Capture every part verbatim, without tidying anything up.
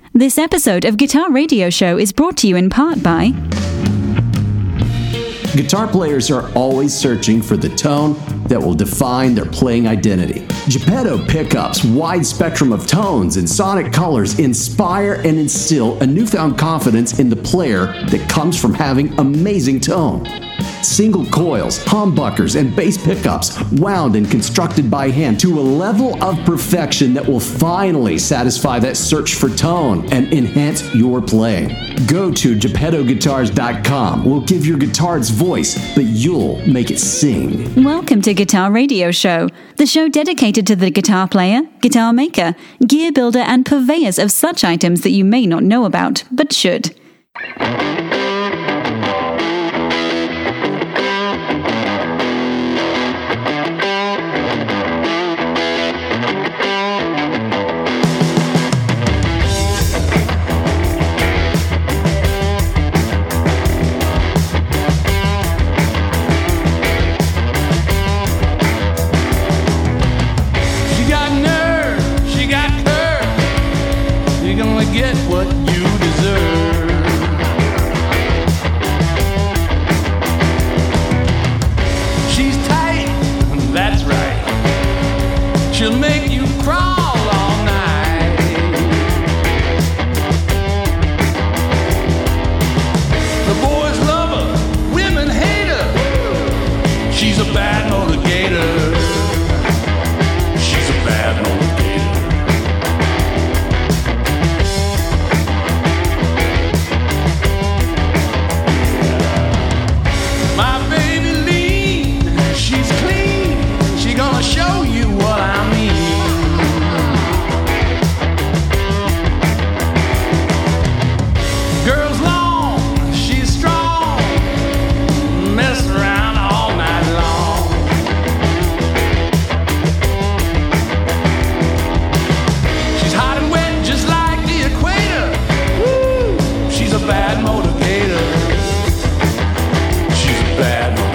This episode of Guitar Radio Show is brought to you in part by... Guitar players are always searching for the tone that will define their playing identity. Geppetto pickups' wide spectrum of tones and sonic colors inspire and instill a newfound confidence in the player that comes from having amazing tone. Single coils, humbuckers, and bass pickups wound and constructed by hand to a level of perfection that will finally satisfy that search for tone and enhance your playing. Go to Geppetto Guitars dot com. We'll give your guitar its voice, but you'll make it sing. Welcome to Guitar Radio Show, the show dedicated to the guitar player, guitar maker, gear builder, and purveyors of such items that you may not know about, but should. Get what you deserve. She's tight, that's right. She'll make you crawl all night. The boys love her, women hate her. She's a bad motivator. She's a bad motivator. Show you what I mean. Girl's long, she's strong, mess around all night long. She's hot and wet just like the equator. Woo! She's a bad motivator. She's a bad motivator.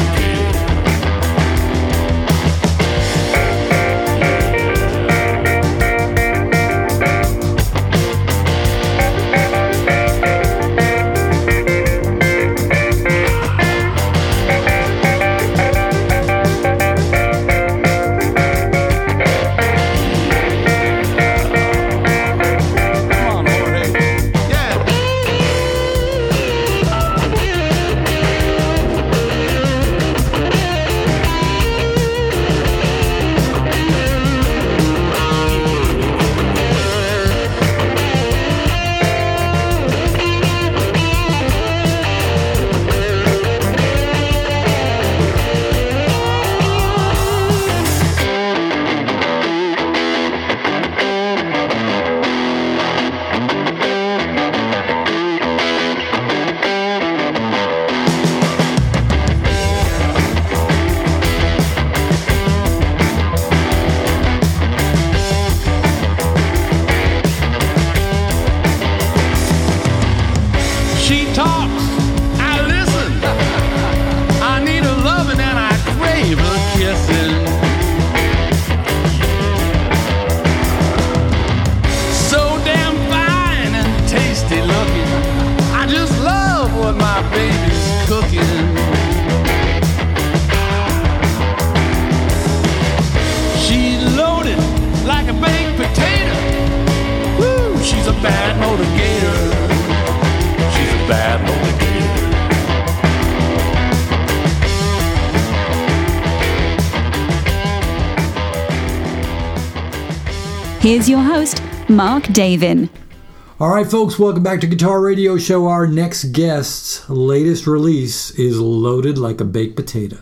Here's your host, Mark Davin. All right, folks, welcome back to Guitar Radio Show. Our next guest's latest release is loaded like a baked potato.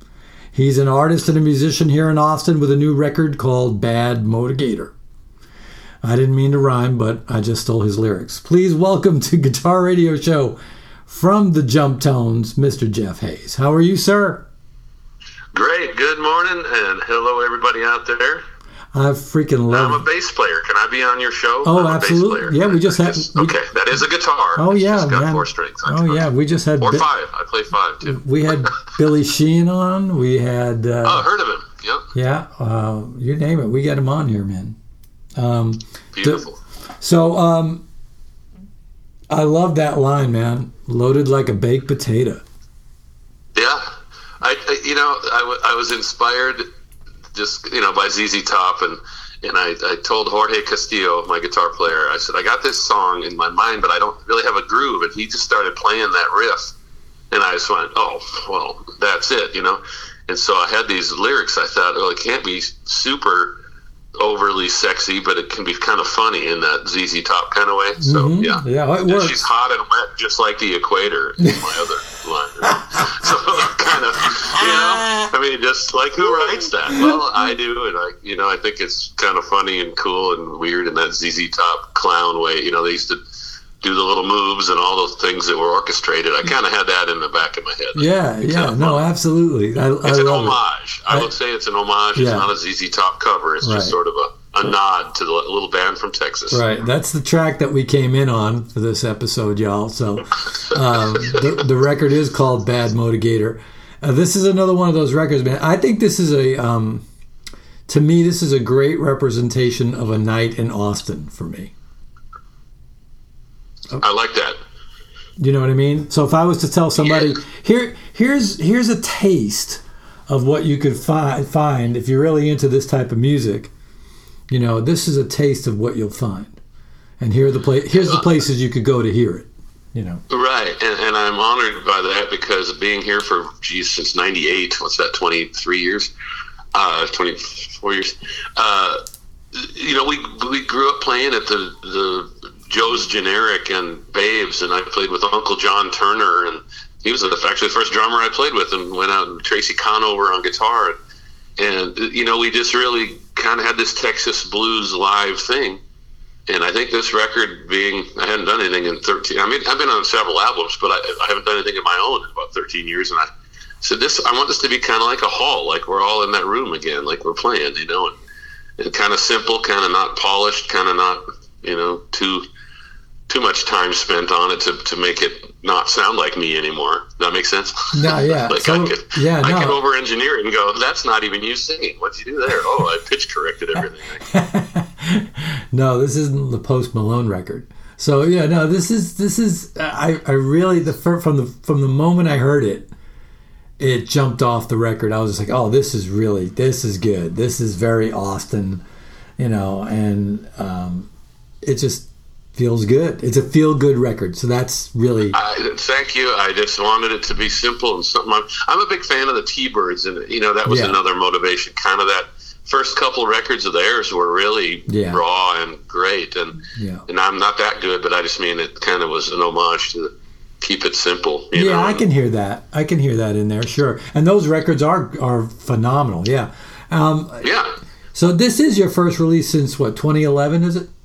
He's an artist and a musician here in Austin with a new record called Bad Motigator. I didn't mean to rhyme, but I just stole his lyrics. Please welcome to Guitar Radio Show from the Jump Tones, Mister Jeff Hayes. How are you, sir? Great. Good morning, and hello, everybody out there. I freaking love I'm a bass player. Can I be on your show? Oh, I'm a absolutely. Bass player. Yeah, we just had... Just, okay, that is a guitar. Oh, it's yeah, just got man. four strings. Oh, yeah, we just had... Or Bi- five. I play five, too. We had Billy Sheehan on. We had... Uh, oh, heard of him. Yep. Yeah, uh, you name it. We got him on here, man. Um, Beautiful. th- so, um, I love that line, man. Loaded like a baked potato. Yeah. I, I you know, I, w- I was inspired just, you know, by Z Z Top, and, and I, I told Jorge Castillo, my guitar player, I said, I got this song in my mind, but I don't really have a groove, and he just started playing that riff, and I just went, oh, well, that's it, you know? And so I had these lyrics. I thought, well, it can't be super overly sexy, but it can be kind of funny in that Z Z Top kind of way. So, mm-hmm. yeah. Yeah, it And works. she's hot and wet, just like the equator, is my other line. So, kind of, you know, I mean, just like, who writes that? Well, I do, and I, you know, I think it's kind of funny and cool and weird in that Z Z Top clown way. You know, they used to do the little moves and all those things that were orchestrated. I kind of had that in the back of my head. Yeah, It's yeah, kind of no, fun. absolutely. I, It's I an love homage. it. I I- would say it's an homage. Yeah. It's not a Z Z Top cover. It's Right. just sort of a, a nod to the little band from Texas. Right, that's the track that we came in on for this episode, y'all. So um, the, the record is called Bad Motigator. Uh, this is another one of those records, man. I think this is a, um, to me, this is a great representation of a night in Austin for me. I like that. You know what I mean? So if I was to tell somebody, Yeah. here, here's here's a taste of what you could fi- find if you're really into this type of music. You know, this is a taste of what you'll find, and here are the pla- here's the places you could go to hear it. You know, Right, and, and I'm honored by that because being here for, geez, since ninety-eight, what's that, twenty-three years? Uh, twenty-four years. Uh, you know, we we grew up playing at the, the Joe's Generic and Babes, and I played with Uncle John Turner, and he was actually the first drummer I played with, and went out and Tracy Conover on guitar. And, you know, we just really kind of had this Texas blues live thing. And I think this record being, I hadn't done anything in thirteen, I mean, I've been on several albums, but I, I haven't done anything of my own in about thirteen years. And I said, this, I want this to be kind of like a hall, like we're all in that room again, like we're playing, you know, and, and kind of simple, kind of not polished, kind of not, you know, too, too much time spent on it to, to make it not sound like me anymore. Does that make sense? No, yeah. like So- I could, yeah, I no. could over engineer it and go, that's not even you singing. What'd you do there? Oh, I pitch corrected everything. No, this isn't the Post Malone record. So yeah, no, this is this is I, I really the fir- from the from the moment I heard it, it jumped off the record. I was just like, oh, this is really this is good. This is very Austin, you know, and um, it just feels good. It's a feel good record. So that's really I, thank you. I just wanted it to be simple and something. I'm, I'm a big fan of the T-Birds, and you know that was Yeah. another motivation. Kind of that first couple records of theirs were really Yeah. raw and great, and Yeah. and I'm not that good, but I just mean it kind of was an homage to the, keep it simple. You yeah, know? I can hear that. I can hear that in there, sure. And those records are are phenomenal. Yeah. Um, Yeah. so this is your first release since what, twenty eleven? Is it?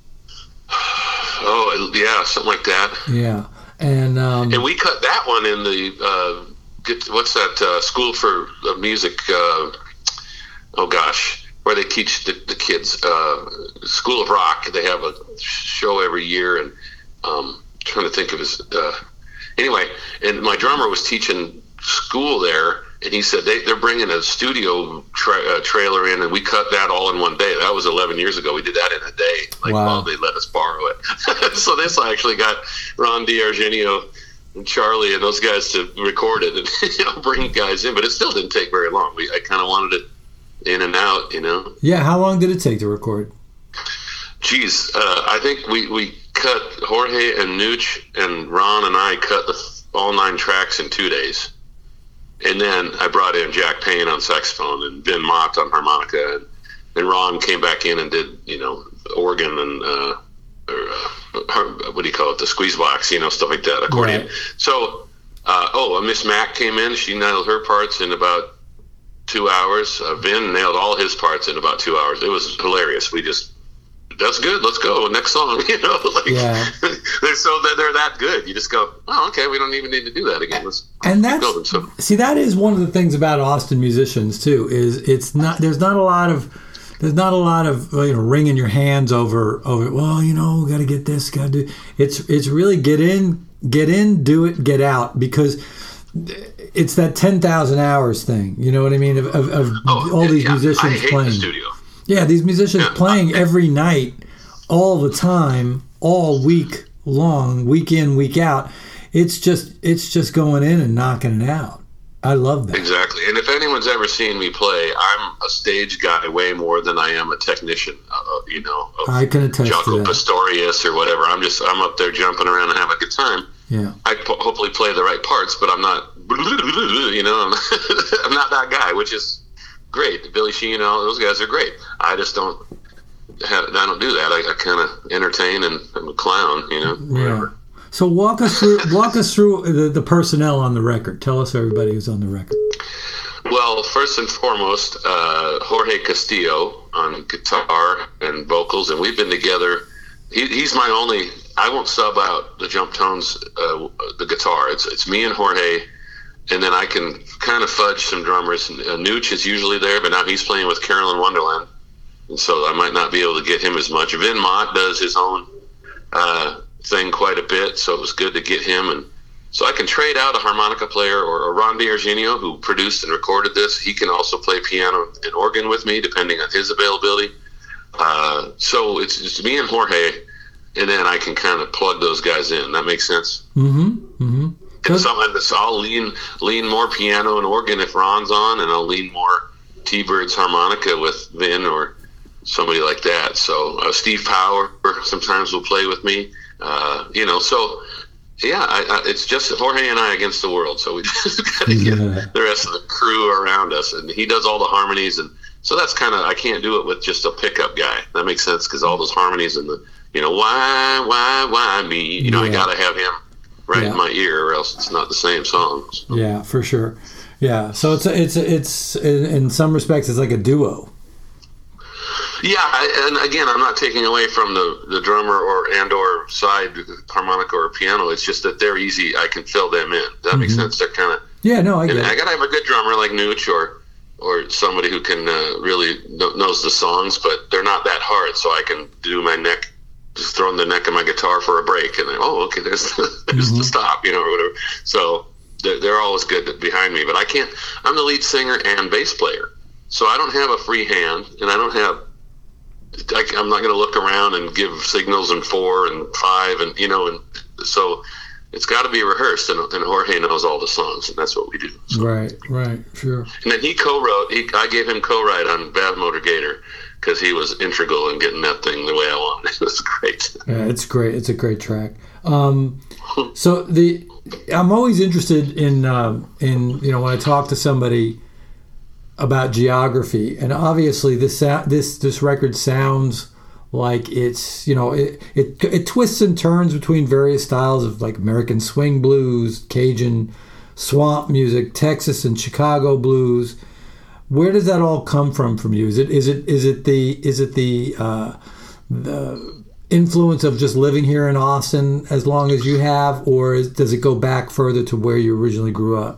Oh, yeah, something like that. Yeah. And um, And we cut that one in the uh, get, what's that uh, school for uh, music? Uh, oh gosh, where they teach the, the kids uh, School of Rock. They have a show every year, and um, trying to think of his. Uh, anyway, and my drummer was teaching school there, and he said they, they're bringing a studio tra- uh, trailer in, and we cut that all in one day. That was eleven years ago. We did that in a day. Like, Wow. well, they let us borrow it. So this actually got Ron DiArgenio and Charlie and those guys to record it and you know, bring guys in, but it still didn't take very long. We I kind of wanted it in and out, you know. yeah, how long did it take to record? Geez, uh, I think we, we cut Jorge and Nooch and Ron and I cut the all nine tracks in two days. And then I brought in Jack Payne on saxophone and Ben Mott on harmonica, and, and Ron came back in and did, you know, organ and uh, or, uh, what do you call it, the squeeze box, you know, stuff like that, accordion. Right. So, uh, oh, and Miss Mack came in. She nailed her parts in about two hours. Uh, Vin nailed all his parts in about two hours. It was hilarious. We just, that's good. Let's go. Next song, you know, like Yeah. they're so they're, they're that good. You just go, oh, okay. We don't even need to do that again. Let's And keep that's going. So, see, that is one of the things about Austin musicians too. Is it's not there's not a lot of there's not a lot of you know wringing your hands over over. Well, you know, got to get this, got to do. It's it's really get in, get in, do it, get out, because it's that ten thousand hours thing. You know what I mean? Of, of, of oh, all these yeah, musicians I hate playing. the studio. Yeah, these musicians Yeah. playing every night, all the time, all week long, week in, week out. It's just it's just going in and knocking it out. I love that. Exactly. And if anyone's ever seen me play, I'm a stage guy way more than I am a technician. Uh, you know, I can attest Jaco to that. Pastorius or whatever. I'm just I'm up there jumping around and having a good time. Yeah. I po- hopefully play the right parts, but I'm not. You know, I'm, I'm not that guy, which is great. Billy Sheehan, all those guys are great. I just don't have. I don't do that. I, I kind of entertain and I'm a clown. You know, whatever. Yeah. So walk us through walk us through the, the personnel on the record. Tell us everybody who's on the record. Well, first and foremost, uh, Jorge Castillo on guitar and vocals, and we've been together. He, he's my only. I won't sub out the Jump Tones, uh, the guitar. It's it's me and Jorge, and then I can kind of fudge some drummers. Uh, Nooch is usually there, but now he's playing with Carolyn Wonderland, and so I might not be able to get him as much. Vin Mott does his own uh, thing quite a bit, so it was good to get him. And so I can trade out a harmonica player, or, or Ron D'Argenio, who produced and recorded this. He can also play piano and organ with me, depending on his availability. Uh, so it's just me and Jorge, and then I can kind of plug those guys in. That makes sense? Mm-hmm. Mm-hmm. And so, so I'll lean lean more piano and organ if Ron's on, and I'll lean more T-Birds harmonica with Vin or somebody like that. So uh, Steve Power sometimes will play with me. Uh, you know, so yeah, I, I, it's just Jorge and I against the world. So we just got to get Yeah. the rest of the crew around us, and he does all the harmonies, and so that's kind of I can't do it with just a pickup guy. That makes sense because all those harmonies and the you know why why why me you know Yeah. I got to have him right Yeah. in my ear, or else it's not the same song. So. Yeah, for sure. Yeah, so it's a, it's a, it's in, in some respects it's like a duo. Yeah, I, and again, I'm not taking away from the, the drummer or and or side harmonica or piano. It's just that they're easy. I can fill them in. Does that make sense? They're kind of. Yeah, no, I get And I it. gotta have a good drummer like Nooch or or somebody who can uh, really kn- knows the songs, but they're not that hard. So I can do my neck, just throwing the neck of my guitar for a break, and then oh, okay, there's the, there's the stop, you know, or whatever. So they're, they're always good behind me. But I can't. I'm the lead singer and bass player, so I don't have a free hand, and I don't have. I, I'm not going to look around and give signals in four and five, and you know, and so it's got to be rehearsed. And, and Jorge knows all the songs, and that's what we do. So. Right, right, sure. And then he co-wrote. He, I gave him co-write on Bad Motor Gator because he was integral in getting that thing the way I wanted. It was great. Yeah, it's great. It's a great track. Um, so the I'm always interested in um, in you know when I talk to somebody about geography, and obviously this sou- this this record sounds like it's you know it, it it twists and turns between various styles of like American swing blues, Cajun, swamp music, Texas and Chicago blues. Where does that all come from from you? Is it is it is it the is it the uh, the influence of just living here in Austin as long as you have, or is, does it go back further to where you originally grew up?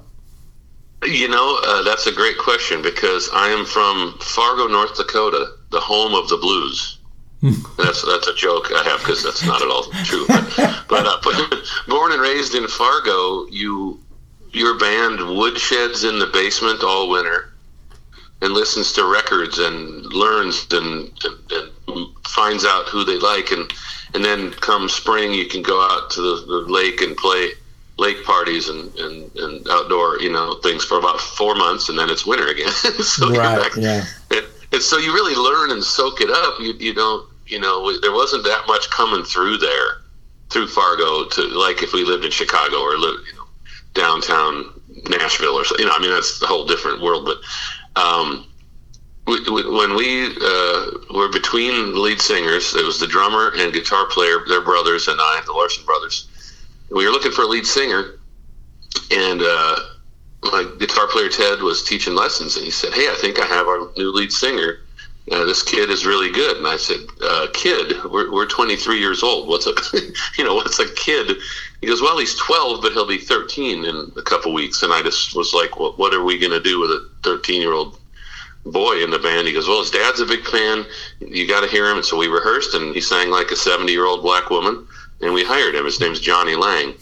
You know, uh, that's a great question because I am from Fargo, North Dakota, the home of the blues. that's that's a joke I have because that's not at all true. But, but uh, born and raised in Fargo, you your band woodsheds in the basement all winter and listens to records and learns and, and, and finds out who they like, and and then come spring you can go out to the, the lake and play lake parties and, and, and outdoor, you know, things for about four months, and then it's winter again. so Right, you're back. yeah. And, and so you really learn and soak it up. You you don't, you know, there wasn't that much coming through there, through Fargo, to like if we lived in Chicago or lived, you know, downtown Nashville or something. You know, I mean, that's a whole different world. But um, we, we, when we uh, were between lead singers, it was the drummer and guitar player, their brothers, and I, the Larson brothers. We were looking for a lead singer, and uh, my guitar player Ted was teaching lessons, and he said, "Hey, I think I have our new lead singer. Uh, this kid is really good." And I said, uh, "Kid? We're we're twenty-three years old. What's a you know what's a kid?" He goes, "Well, he's twelve, but he'll be thirteen in a couple weeks." And I just was like, "Well, what are we going to do with a thirteen-year-old boy in the band?" He goes, "Well, his dad's a big fan. You got to hear him." And so we rehearsed, and he sang like a seventy-year-old black woman. And we hired him. His name's Johnny Lang.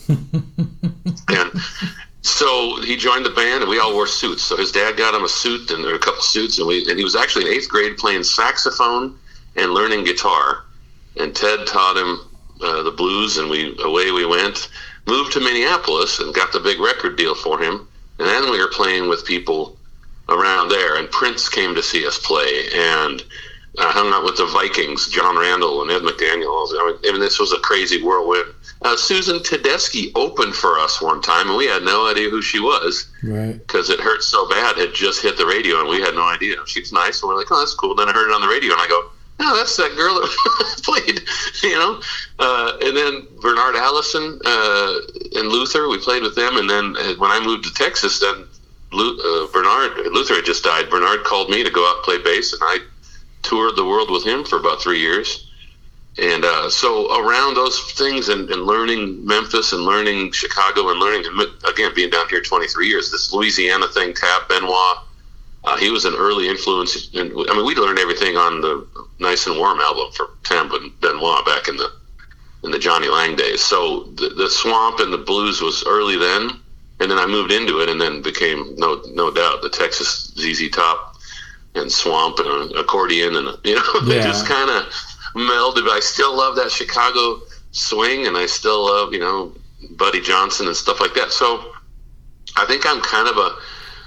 And so he joined the band, and we all wore suits. So his dad got him a suit and there were a couple suits, and we and he was actually in eighth grade playing saxophone and learning guitar. And Ted taught him uh, the blues, and we away we went. Moved to Minneapolis and got the big record deal for him. And then we were playing with people around there, and Prince came to see us play, and I uh, hung out with the Vikings, John Randall and Ed McDaniel. I mean, this was a crazy whirlwind. Uh, Susan Tedeschi opened for us one time, and we had no idea who she was, right? Because it hurt so bad. It just hit the radio, and we had no idea. She's nice, and we're like, oh, that's cool. Then I heard it on the radio, and I go, oh, that's that girl that played, you know. Uh, and then Bernard Allison uh, and Luther, we played with them. And then uh, when I moved to Texas, then uh, Bernard, Luther had just died. Bernard called me to go out and play bass, and I toured the world with him for about three years. And uh, so around those things and, and learning Memphis and learning Chicago and learning, again, being down here twenty-three years, this Louisiana thing, Tab Benoit, Uh, he was an early influence. In, I mean, we learned everything on the Nice and Warm album for Tab Benoit back in the in the Johnny Lang days. So the, the swamp and the blues was early then, and then I moved into it, and then became no no doubt the Texas Z Z Top and swamp and accordion, and you know they Yeah. just kind of melded. But I still love that Chicago swing, and I still love you know Buddy Johnson and stuff like that. So I think I'm kind of a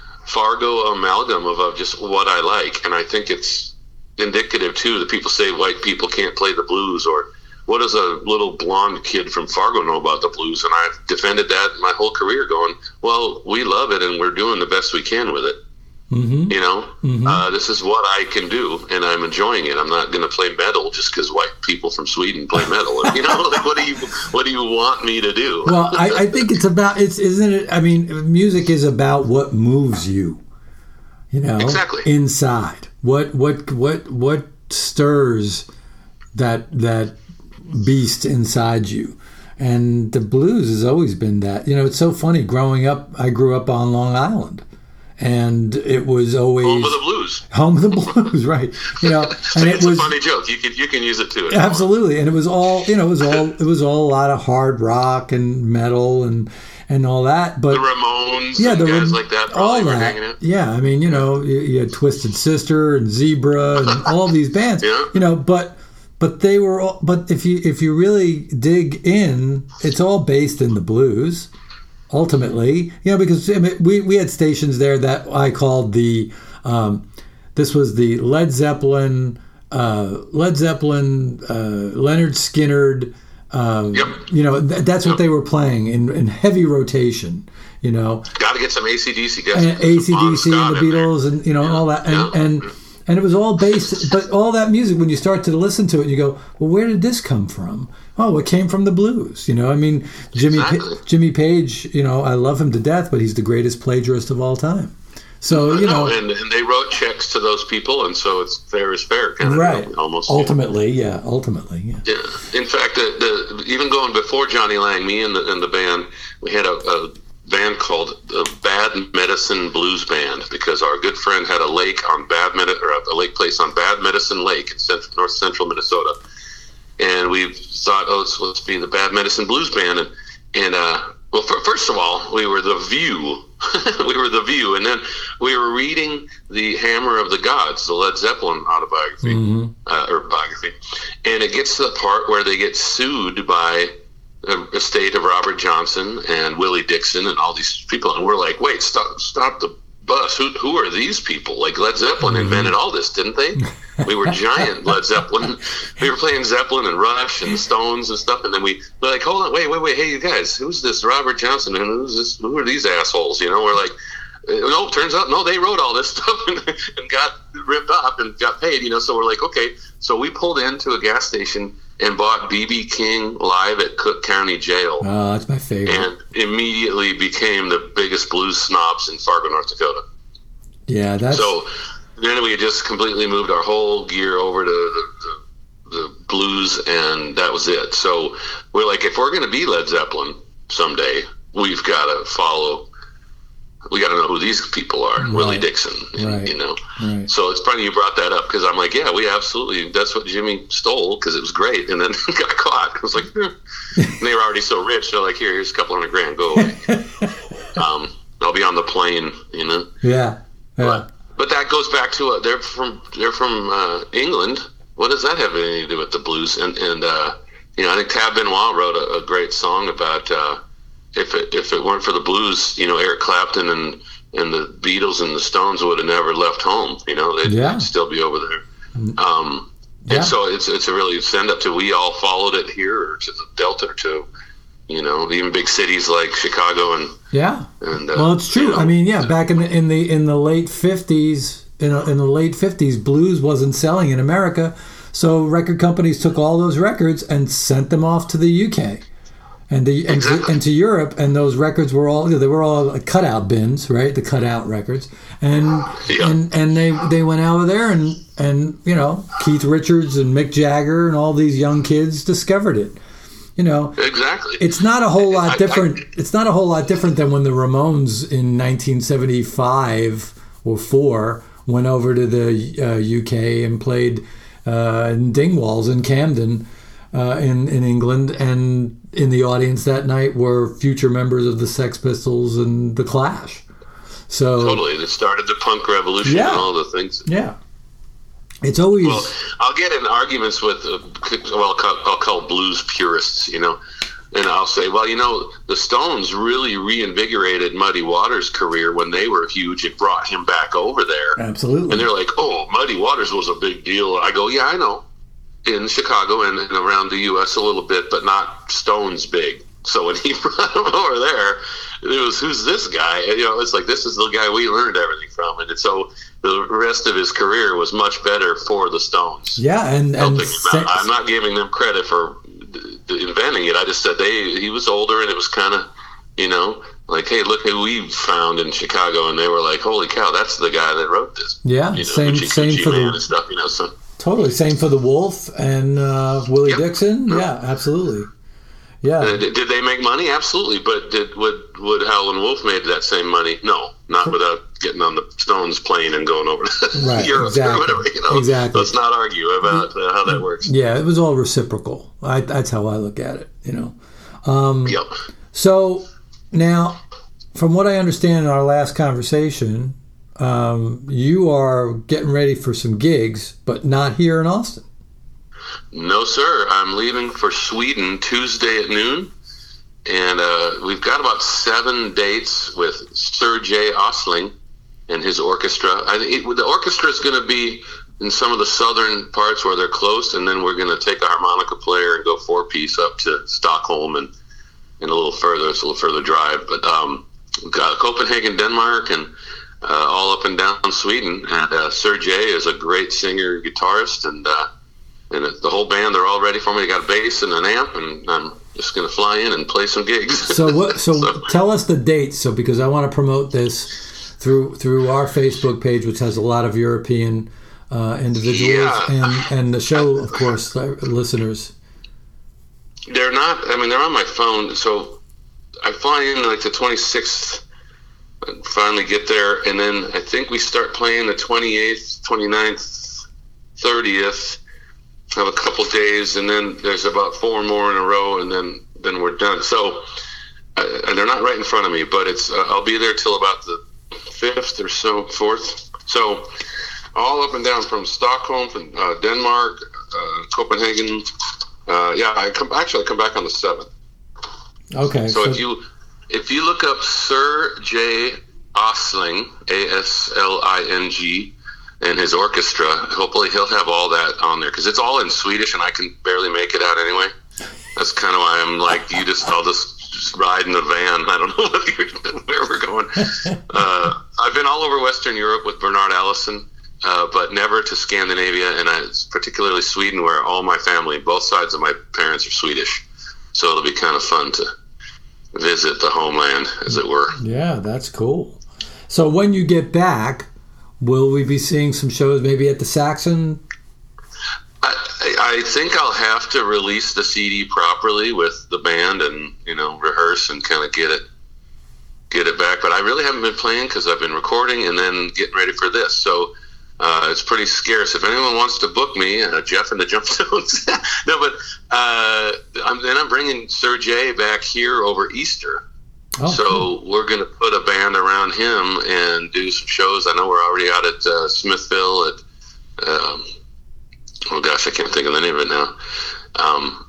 Fargo amalgam of, of just what I like, and I think it's indicative too that people say white people can't play the blues, or what does a little blonde kid from Fargo know about the blues? And I've defended that my whole career, going, well, we love it and we're doing the best we can with it. Mm-hmm. You know, Mm-hmm. uh, this is what I can do, and I'm enjoying it. I'm not going to play metal just because white people from Sweden play metal. You know, like what do you what do you want me to do? Well, I, I think it's about it's isn't it? I mean, music is about what moves you. You know, Exactly. inside. What what what what stirs that that beast inside you. And the blues has always been that. You know, it's so funny. Growing up, I grew up on Long Island, and it was always Home of the blues. home of the blues, right? You know, and it it's was a funny joke. You can you can use it too. absolutely, and it was all you know. It was all it was all a lot of hard rock and metal and and all that. But The Ramones, yeah, and the guys Ram- like that all probably were hanging that. out. Yeah, I mean, you know, you, you had Twisted Sister and Zebra and all these bands. Yeah. You know, but but they were all. But if you if you really dig in, it's all based in the blues. Ultimately, you know, because I mean, we we had stations there that I called the. Um, this was the Led Zeppelin, uh, Led Zeppelin, uh, Leonard Skinner. Um, Yep. You know, th- that's what Yep. they were playing in, in heavy rotation. You know, Got to get some A C D C. and A C D C and the Beatles and you know all that and, Yeah. and and it was all based, but all that music, when you start to listen to it, you go, well, where did this come from? Oh, it came from the blues. You know, I mean, Jimmy Exactly. pa- Jimmy Page. You know, I love him to death, but he's the greatest plagiarist of all time. So you know, and, and they wrote checks to those people, and so it's fair is fair, kind of right? deal, almost. Ultimately, yeah. Ultimately, yeah. Yeah. In fact, the, the, even going before Johnny Lang, me and the, and the band, we had a, a band called the Bad Medicine Blues Band, because our good friend had a lake on Bad Medi- or a lake place on Bad Medicine Lake in central, north central Minnesota, and we thought, oh, let's, let's be the Bad Medicine Blues Band, and and uh, well, for, first of all, we were the View. we were the View, and then we were reading the Hammer of the Gods, the Led Zeppelin autobiography, Mm-hmm. uh, or biography, and it gets to the part where they get sued by the estate of Robert Johnson and Willie Dixon and all these people, and we're like, wait, stop, stop the bus. Who, who are these people? Like, Led Zeppelin Mm-hmm. invented all this, didn't they? We were giant Led Zeppelin. We were playing Zeppelin and Rush and the Stones and stuff, and then we were like, hold on, wait, wait, wait, hey, you guys, who's this Robert Johnson, and who's this? Who are these assholes? You know, we're like, no, turns out, no, they wrote all this stuff and, and got ripped off and got paid, you know, so we're like, okay. So we pulled into a gas station and bought B B King live at Cook County Jail, Oh, that's my favorite. and immediately became the biggest blues snobs in Fargo, North Dakota. Yeah, that's So then we had just completely moved our whole gear over to the, the, the blues, and that was it. So we're like, if we're going to be Led Zeppelin someday, we've got to follow. We got to know who these people are. Right. Willie Dixon, Right. you know. right. So it's funny you brought that up, because I'm like, yeah, we absolutely. That's what Jimmy stole, because it was great, and then got caught. I was like, eh. And they were already so rich. They're like, here, here's a couple hundred grand, go away. um, I'll be on the plane, you know. Yeah. Yeah. But, but that goes back to uh, they're from they're from uh, England. What does that have anything to do with the blues? And and uh, you know, I think Tab Benoit wrote a, a great song about uh, if it if it weren't for the blues, you know, Eric Clapton and and the Beatles and the Stones would have never left home. You know, they'd, Yeah. they'd still be over there. Um, Yeah. And so it's it's a really send up to we all followed it here or to the Delta or to, you know, even big cities like Chicago and Yeah. and uh, Well, it's true. you know, I mean, yeah, back in the in the in the late fifties, in, in the late fifties, blues wasn't selling in America, so record companies took all those records and sent them off to the U K and the and, Exactly. to, and to Europe, and those records were all they were all like cutout bins, right? The cutout records, and Yeah. and and they they went over there and and you know Keith Richards and Mick Jagger and all these young kids discovered it. You know, exactly. it's not a whole lot I- different. I- it's not a whole lot different than when the Ramones in nineteen seventy-five or four went over to the uh, U K and played uh, in Dingwalls in Camden, uh, in in England, and in the audience that night were future members of the Sex Pistols and the Clash. So Totally. It started the punk revolution Yeah. and all the things. yeah, it's always Well, I'll get in arguments with, uh, well, I'll call, I'll call blues purists, you know, and I'll say, well, you know, the Stones really reinvigorated Muddy Waters' career when they were huge. It brought him back over there. absolutely. And they're like, oh, Muddy Waters was a big deal. I go, yeah, I know. In Chicago and, and around the U S a little bit, but not Stones big. So when he brought him over there, it was, who's this guy? And, you know, it's like, this is the guy we learned everything from. And so the rest of his career was much better for the Stones. yeah, and and Helping him se- out. I'm not giving them credit for d- d- inventing it. I just said they he was older and it was kind of, you know, like, hey, look who we found in Chicago. And they were like, holy cow, that's the guy that wrote this. yeah, You know, same Hoochie same Coochie for Man the and stuff, you know, so. totally same for the Wolf and uh, Willie Yep. Dixon. Yeah, absolutely. Yeah. Uh, did, did they make money? Absolutely. But did would would Howlin' Wolf made that same money? No, not without getting on the Stones plane and going over to Right, Europe exactly. or whatever. You know, Exactly. Let's not argue about uh, how that works. Yeah, it was all reciprocal. I, that's how I look at it, you know. Um, Yep. So now, from what I understand in our last conversation, um, you are getting ready for some gigs, but not here in Austin. No, sir. I'm leaving for Sweden Tuesday at noon, and uh, we've got about seven dates with Sir Jay Osling and his orchestra. I think it, the orchestra is going to be in some of the southern parts where they're close, and then we're going to take a harmonica player and go four piece up to Stockholm and, and a little further. It's a little further drive, but um, we've got Copenhagen, Denmark, and uh, all up and down Sweden. And uh, Sir Jay is a great singer, guitarist, and uh, and the whole band, they're all ready for me. They got a bass and an amp, and I'm just going to fly in and play some gigs. So what? So, tell us the dates. So because I want to promote this through through our Facebook page, which has a lot of European uh, individuals, Yeah. and and the show, of course, uh, listeners. They're not, I mean, they're on my phone. So I fly in like the twenty-sixth, and finally get there, and then I think we start playing the twenty-eighth, twenty-ninth, thirtieth. Have a couple days, and then there's about four more in a row, and then then we're done. So, uh, and they're not right in front of me, but it's uh, I'll be there till about the fifth or so, fourth. So, all up and down from Stockholm, from uh, Denmark, uh, Copenhagen. Uh, yeah, I come actually I come back on the seventh. Okay. So, if you if you look up Sir Jay Osling, A S L I N G, and his orchestra, hopefully he'll have all that on there, because it's all in Swedish and I can barely make it out anyway. That's kind of why I'm like, you just, I'll just, just ride in the van. I don't know what you're, where we're going. Uh, I've been all over Western Europe with Bernard Allison, uh, but never to Scandinavia, and I, particularly Sweden, where all my family, both sides of my parents, are Swedish. So it'll be kind of fun to visit the homeland, as it were. Yeah, that's cool. So when you get back, will we be seeing some shows maybe at the Saxon? I, I think I'll have to release the C D properly with the band and, you know, rehearse and kind of get it get it back. But I really haven't been playing because I've been recording and then getting ready for this. So uh, it's pretty scarce. If anyone wants to book me, uh, Jeff and the Jumpstones. No, but uh, I'm, then I'm bringing Sir Jay back here over Easter. Oh, so cool. we're going to put a band around him and do some shows. I know we're already out at uh, Smithville at, um, oh gosh, I can't think of the name of it now. Um,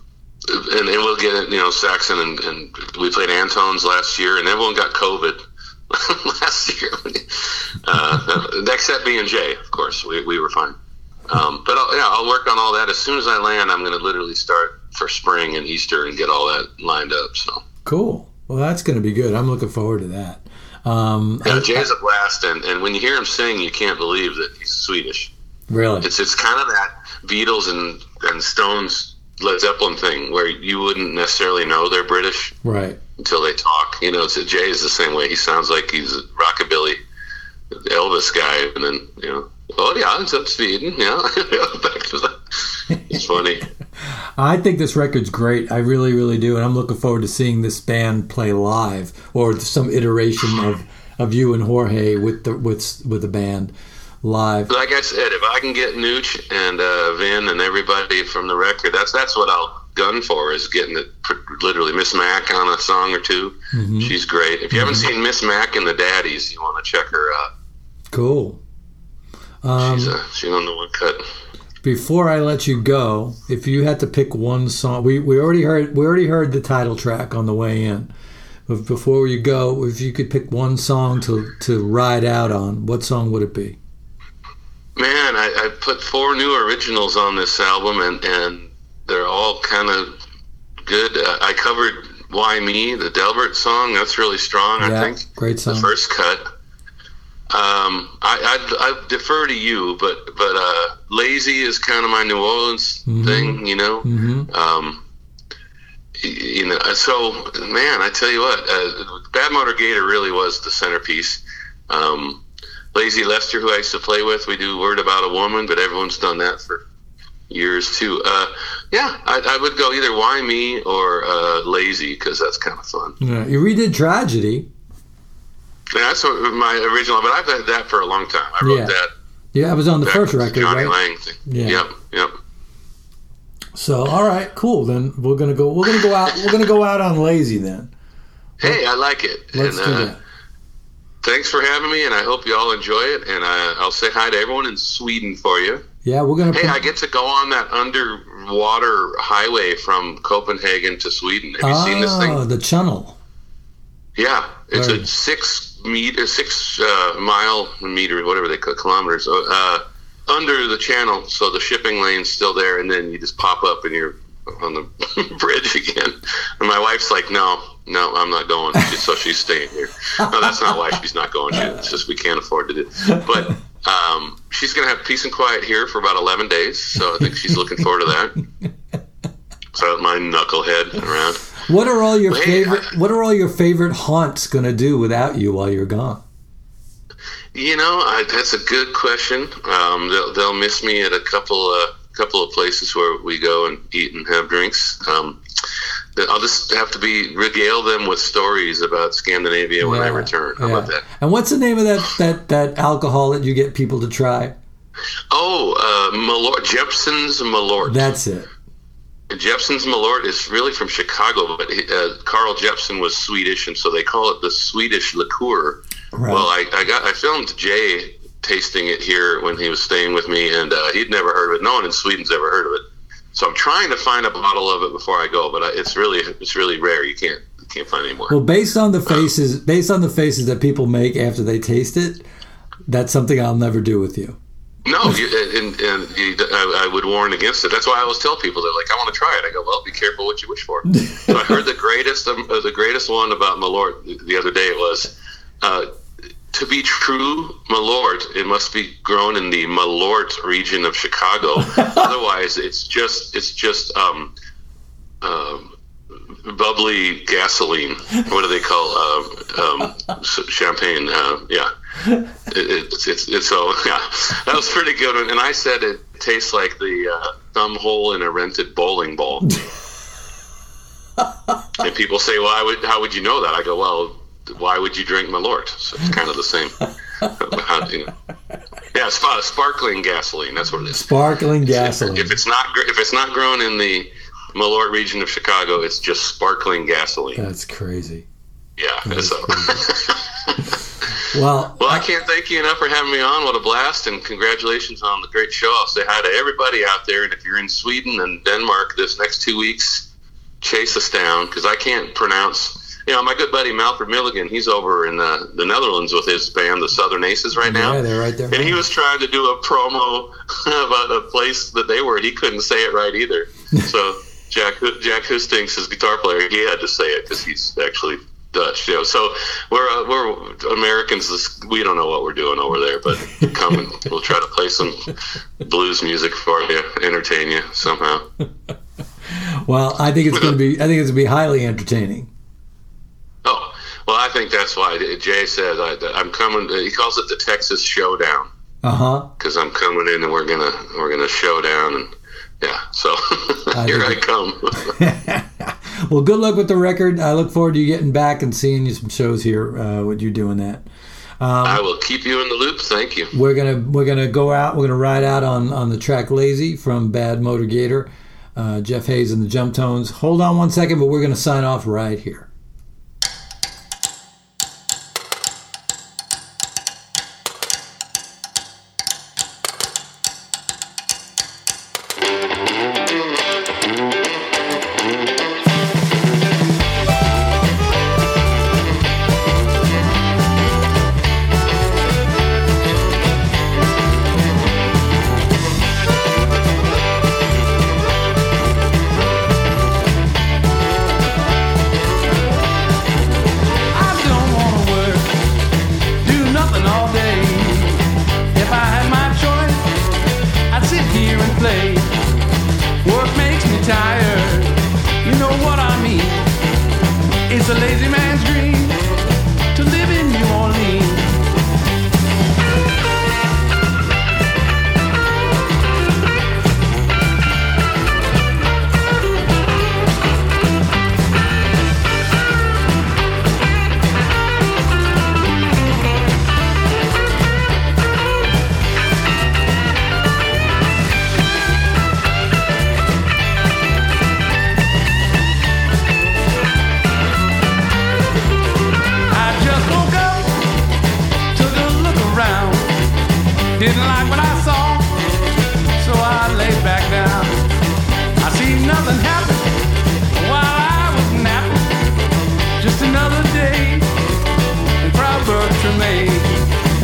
and, and we'll get it, you know, Saxon, and, and we played Antones last year, and everyone got COVID last year. uh, except B and J, of course. We we were fine. Um, but I'll, yeah, I'll work on all that. As soon as I land, I'm going to literally start for spring and Easter and get all that lined up. So cool. Well, that's going to be good. I'm looking forward to that. Um, yeah, I, Jay's a blast, and, and when you hear him sing, you can't believe that he's Swedish. Really? It's it's kind of that Beatles and, and Stones Led Zeppelin thing where you wouldn't necessarily know they're British right until they talk. You know, it's, Jay is the same way. He sounds like he's a rockabilly Elvis guy, and then, you know, oh yeah, it's up Sweden, yeah. Back to the, it's funny. I think this record's great. I really, really do, and I'm looking forward to seeing this band play live, or some iteration of, of you and Jorge with the with with the band live. Like I said, if I can get Nooch and uh, Vin and everybody from the record, that's that's what I'll gun for, is getting it. Literally, Miss Mac on a song or two. Mm-hmm. She's great. If you mm-hmm. haven't seen Miss Mac and the Daddies, you want to check her out. Cool. Um, she's, a, she's on the one cut. Before I let you go, if you had to pick one song, we, we already heard we already heard the title track on the way in. But before you go, if you could pick one song to, to ride out on, what song would it be? Man, I, I put four new originals on this album, and, and they're all kind of good. Uh, I covered Why Me, the Delbert song. That's really strong, yeah, I think. Great song. The first cut. Um, I, I, I defer to you, but but uh, Lazy is kind of my New Orleans mm-hmm. thing, you know. Mm-hmm. Um, you know, so man, I tell you what, uh, Bad Motor Gator really was the centerpiece. Um, Lazy Lester, who I used to play with, we do Word About a Woman, but everyone's done that for years too. Uh, yeah, I, I would go either Why Me or uh, Lazy, because that's kind of fun. Yeah, you redid Tragedy. Yeah, that's what my original, but I've had that for a long time. I wrote yeah. that. Yeah, it was on the first record, Johnny right? Lang thing. Yeah. Yep, yep. So, all right, cool. Then we're gonna go. We're gonna go out. We're gonna go out on Lazy then. Hey, I like it. Let's and, do uh, that. Thanks for having me, and I hope you all enjoy it. And uh, I'll say hi to everyone in Sweden for you. Yeah, we're gonna. Hey, put... I get to go on that underwater highway from Copenhagen to Sweden. Have you oh, seen this thing? Oh, the channel. Yeah, it's right. a six meter, six uh, mile meter, whatever they call it, kilometers uh, under the channel. So the shipping lane's still there, and then you just pop up and you're on the bridge again. And my wife's like, "No, no, I'm not going." So she's staying here. No, that's not why she's not going. She, it's just we can't afford to do. But um, she's gonna have peace and quiet here for about eleven days. So I think she's looking forward to that. So my knucklehead around. What are all your Wait, favorite? I, what are all your favorite haunts going to do without you while you're gone? You know, I, that's a good question. Um, they'll, they'll miss me at a couple uh, couple of places where we go and eat and have drinks. Um, I'll just have to be regale them with stories about Scandinavia when yeah, I return. How yeah. about that? And what's the name of that that that alcohol that you get people to try? Oh, uh, Malort, Jeppson's Malort. That's it. Jeppson's Malort is really from Chicago, but uh, Carl Jeppson was Swedish, and so they call it the Swedish liqueur. Right. Well, I, I got I filmed Jay tasting it here when he was staying with me, and uh, he'd never heard of it. No one in Sweden's ever heard of it. So I'm trying to find a bottle of it before I go, but I, it's really it's really rare. You can't you can't find it anymore. Well, based on the faces, based on the faces that people make after they taste it, that's something I'll never do with you. No, you, and, and you, I, I would warn against it. That's why I always tell people, they're like, "I want to try it." I go, "Well, be careful what you wish for." So I heard the greatest, um, the greatest one about Malort the other day. It was, uh, to be true Malort, it must be grown in the Malort region of Chicago. Otherwise, it's just, it's just um, um, bubbly gasoline. What do they call uh, um, champagne? Uh, yeah. It, it's, it's it's so yeah, that was pretty good. And I said it tastes like the uh, thumb hole in a rented bowling ball. And people say, "Well, I would, how would you know that?" I go, "Well, why would you drink Malort?" So it's kind of the same. How, you know. Yeah, it's sparkling gasoline. That's what it is. Sparkling gasoline. If, if it's not if it's not grown in the Malort region of Chicago, it's just sparkling gasoline. That's crazy. Yeah. That's so. crazy. Well, well, I can't thank you enough for having me on. What a blast, and congratulations on the great show. I'll say hi to everybody out there, and if you're in Sweden and Denmark this next two weeks, chase us down because I can't pronounce. You know, my good buddy Malford Milligan, he's over in the, the Netherlands with his band, the Southern Aces, right now. Yeah, they're right there. And he was trying to do a promo about a place that they were, and he couldn't say it right either. So Jack Jack Hustings, his guitar player, he had to say it because he's actually Dutch. You know, so we're uh, we're Americans. We don't know what we're doing over there, but come and we'll try to play some blues music for you, entertain you somehow. Well, I think it's going to be. I think it's going to be highly entertaining. Oh, well, I think that's why Jay said I, I'm coming. He calls it the Texas Showdown. Uh huh. Because I'm coming in and we're gonna we're gonna show down and yeah. So here I come. Well, good luck with the record. I look forward to you getting back and seeing you some shows here. Uh, with you doing that. Um, I will keep you in the loop. Thank you. We're gonna we're gonna go out. We're gonna ride out on on the track "Lazy" from Bad Motor Gator. Uh, Jeff Hayes and the Jump Tones. Hold on one second, but we're gonna sign off right here. It's a lazy man's dream to live in New Orleans. Didn't like what I saw, so I laid back down. I see nothing happen while I was napping. Just another day in Proverb Tremaine.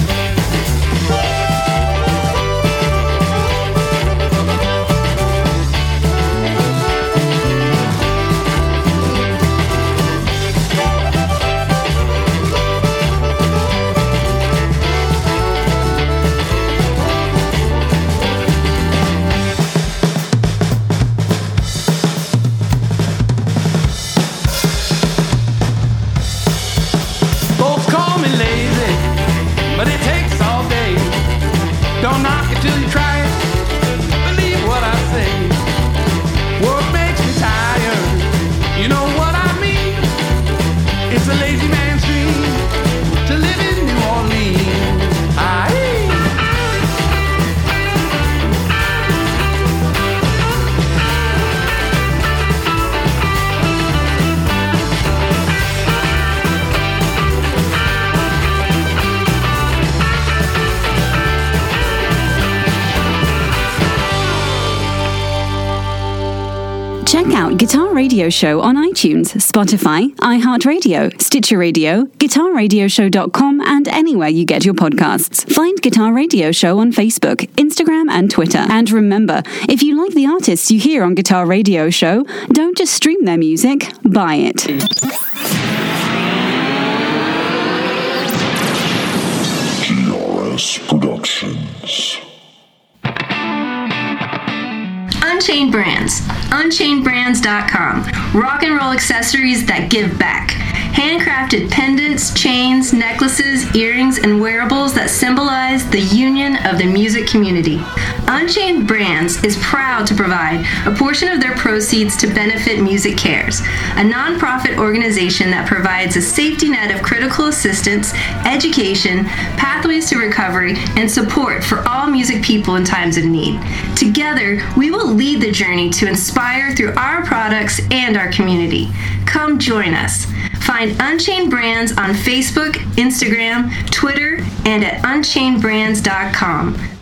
Don't knock it till you try it. Believe what I say. Work makes me tired. You know what I mean? It's a lazy man's dream to live in New Orleans. Aye. Check out Guitar Radio Show on iTunes, Spotify, iHeartRadio, Stitcher Radio, guitar radio show dot com, and anywhere you get your podcasts. Find Guitar Radio Show on Facebook, Instagram, and Twitter. And remember, if you like the artists you hear on Guitar Radio Show, don't just stream their music, buy it. G R S Productions. Unchained Brands. unchained brands dot com. Rock and roll accessories that give back. Handcrafted pendants, chains, necklaces, earrings, and wearables that symbolize the union of the music community. Unchained Brands is proud to provide a portion of their proceeds to benefit Music Cares, a nonprofit organization that provides a safety net of critical assistance, education, pathways to recovery, and support for all music people in times of need. Together, we will lead the journey to inspire through our products and our community. Come join us. Find Unchained Brands on Facebook, Instagram, Twitter, and at unchained brands dot com.